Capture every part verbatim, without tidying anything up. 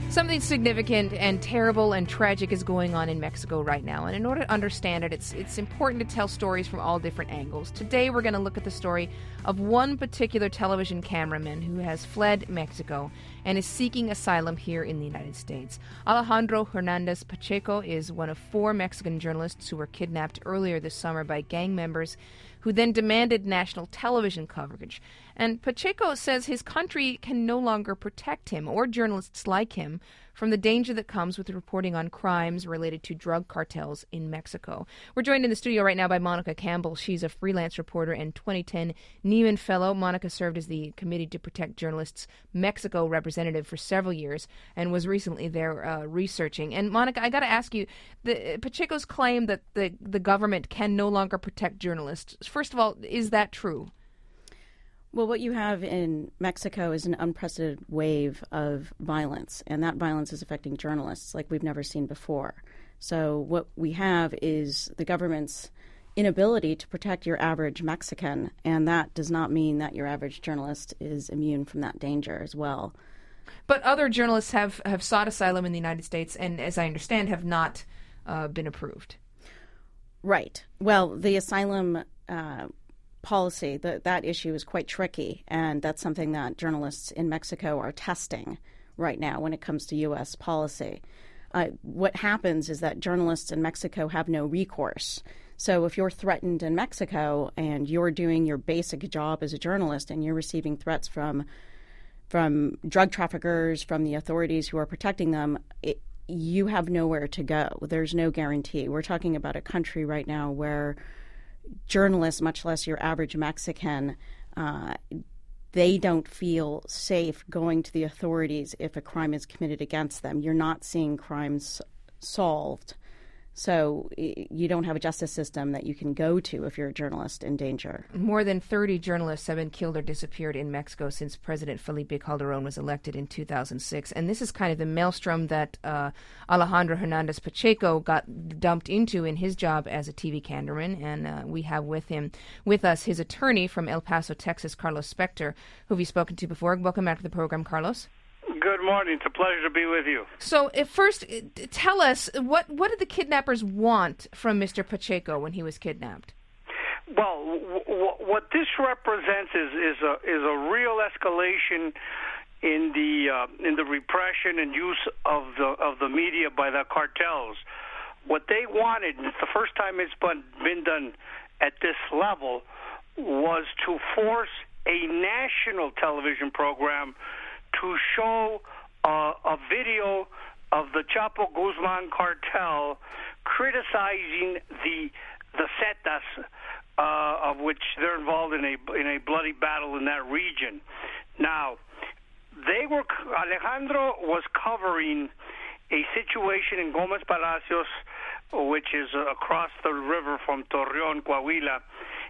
Something significant and terrible and tragic is going on in Mexico right now. And in order to understand it, it's it's important to tell stories from all different angles. Today, we're going to look at the story of one particular television cameraman who has fled Mexico and is seeking asylum here in the United States. Alejandro Hernandez Pacheco is one of four Mexican journalists who were kidnapped earlier this summer by gang members who then demanded national television coverage. And Pacheco says his country can no longer protect him or journalists like him from the danger that comes with reporting on crimes related to drug cartels in Mexico. We're joined in the studio right now by Monica Campbell. She's a freelance reporter and twenty ten Nieman Fellow. Monica served as the Committee to Protect Journalists Mexico representative for several years and was recently there uh, researching. And Monica, I got to ask you, the, Pacheco's claim that the, the government can no longer protect journalists, first of all, is that true? Well, what you have in Mexico is an unprecedented wave of violence, and that violence is affecting journalists like we've never seen before. So what we have is the government's inability to protect your average Mexican, and that does not mean that your average journalist is immune from that danger as well. But other journalists have, have sought asylum in the United States and, as I understand, have not uh, been approved. Right. Well, the asylum uh, policy, the, that issue is quite tricky, and that's something that journalists in Mexico are testing right now when it comes to U S policy. Uh, what happens is that journalists in Mexico have no recourse. So if you're threatened in Mexico and you're doing your basic job as a journalist and you're receiving threats from from drug traffickers, from the authorities who are protecting them, it, you have nowhere to go. There's no guarantee. We're talking about a country right now where journalists, much less your average Mexican, uh, they don't feel safe going to the authorities if a crime is committed against them. You're not seeing crimes solved. So you don't have a justice system that you can go to if you're a journalist in danger. More than thirty journalists have been killed or disappeared in Mexico since President Felipe Calderón was elected in two thousand six. And this is kind of the maelstrom that uh, Alejandro Hernandez Pacheco got dumped into in his job as a T V cameraman. And uh, we have with him, with us, his attorney from El Paso, Texas, Carlos Spector, who we've spoken to before. Welcome back to the program, Carlos. Good morning. It's a pleasure to be with you. So, at first, tell us, what, what did the kidnappers want from Mister Pacheco when he was kidnapped? Well, w- w- what this represents is, is a is a real escalation in the uh, in the repression and use of the of the media by the cartels. What they wanted, and it's the first time it's been, been done at this level, was to force a national television program to show uh, a video of the Chapo Guzman cartel criticizing the the Zetas, uh, of which they're involved in a in a bloody battle in that region. Now, they were Alejandro was covering a situation in Gómez Palacios, which is across the river from Torreón, Coahuila,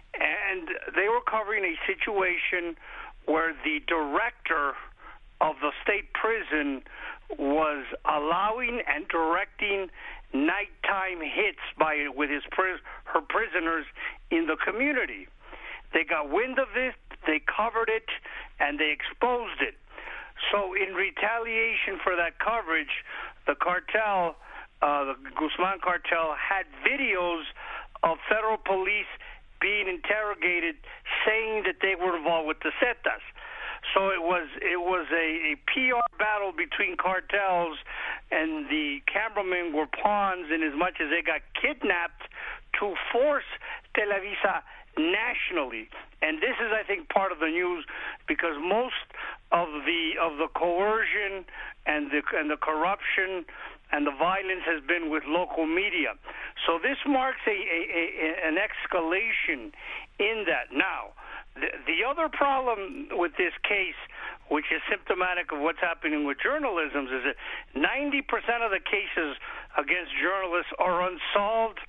and they were covering a situation where the director of the state prison was allowing and directing nighttime hits by with his her prisoners in the community. They got wind of it, they covered it, and they exposed it. So in retaliation for that coverage, the cartel, uh, the Guzman cartel, had videos of federal police being interrogated saying that they were involved with the Zetas. So it was it was a, a P R battle between cartels, and the cameramen were pawns in as much as they got kidnapped to force Televisa nationally. And this is, I think, part of the news, because most of the of the coercion and the and the corruption and the violence has been with local media. So this marks a, a, a an escalation in that. Now, The, the other problem with this case, which is symptomatic of what's happening with journalism, is that ninety percent of the cases against journalists are unsolved,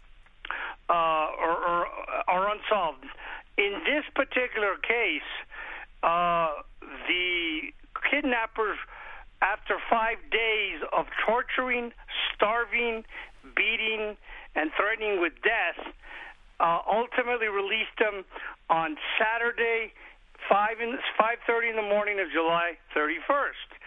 uh, or, or are unsolved. In this particular case, uh, the kidnappers, after five days of torturing, starving, beating, and threatening with death, Uh, ultimately released them on Saturday, five in five thirty in the morning of July thirty-first.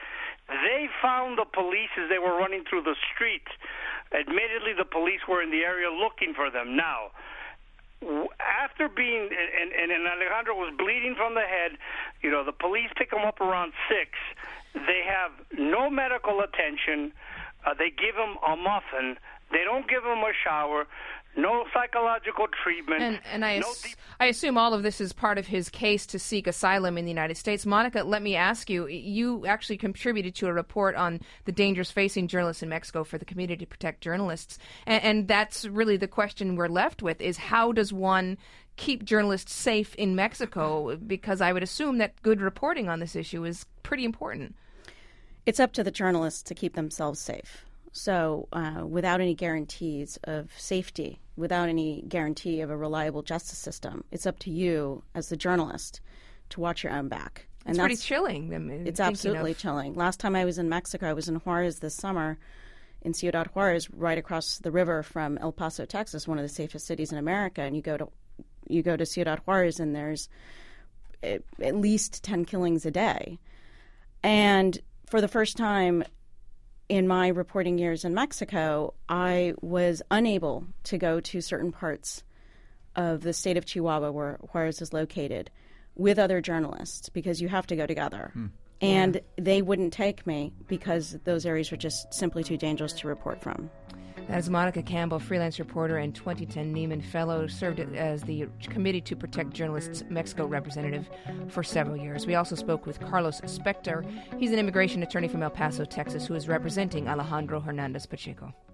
They found the police as they were running through the streets. Admittedly, the police were in the area looking for them. Now, after being, and, and, and Alejandro was bleeding from the head, you know, the police pick him up around six. They have no medical attention. Uh, they give him a muffin. They don't give him a shower. No psychological treatment. And, and I, no ass- deep- I assume all of this is part of his case to seek asylum in the United States. Monica, let me ask you, you actually contributed to a report on the dangers facing journalists in Mexico for the Committee to Protect Journalists. And, and that's really the question we're left with, is how does one keep journalists safe in Mexico? Because I would assume that good reporting on this issue is pretty important. It's up to the journalists to keep themselves safe. So uh, without any guarantees of safety, without any guarantee of a reliable justice system, it's up to you as the journalist to watch your own back. And it's that's, pretty chilling. I mean, it's absolutely of... chilling. Last time I was in Mexico, I was in Juarez this summer, in Ciudad Juarez, right across the river from El Paso, Texas, one of the safest cities in America. And you go to you go to Ciudad Juarez, and there's at least ten killings a day. And for the first time in my reporting years in Mexico, I was unable to go to certain parts of the state of Chihuahua, where Juarez is located, with other journalists, because you have to go together. Hmm. And yeah. they wouldn't take me because those areas were just simply too dangerous to report from. That is Monica Campbell, freelance reporter and twenty ten Neiman Fellow, served as the Committee to Protect Journalists Mexico representative for several years. We also spoke with Carlos Spector. He's an immigration attorney from El Paso, Texas, who is representing Alejandro Hernandez Pacheco.